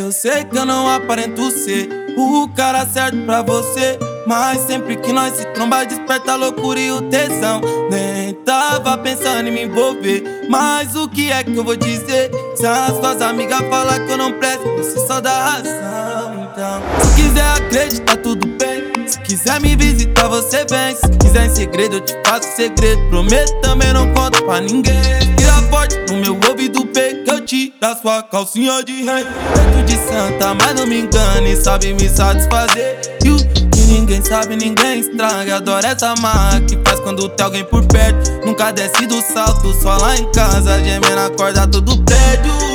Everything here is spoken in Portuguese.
Eu sei que eu não aparento ser o cara certo pra você, mas sempre que nós se tromba desperta a loucura e o tesão. Nem tava pensando em me envolver, mas o que é que eu vou dizer? Se as suas amigas falam que eu não presto, você só dá razão. Então, se quiser acreditar tudo bem, se quiser me visitar você vem. Se quiser em segredo eu te faço segredo, prometo também não conto pra ninguém. Tira forte no meu ouvido bem que eu tiro a sua calcinha de rei. Peito de santa, mas não me engane, sabe me satisfazer. E o que ninguém sabe, ninguém estraga. Adoro essa marra que faz quando tem alguém por perto. Nunca desce do salto, só lá em casa, gemendo a corda todo prédio.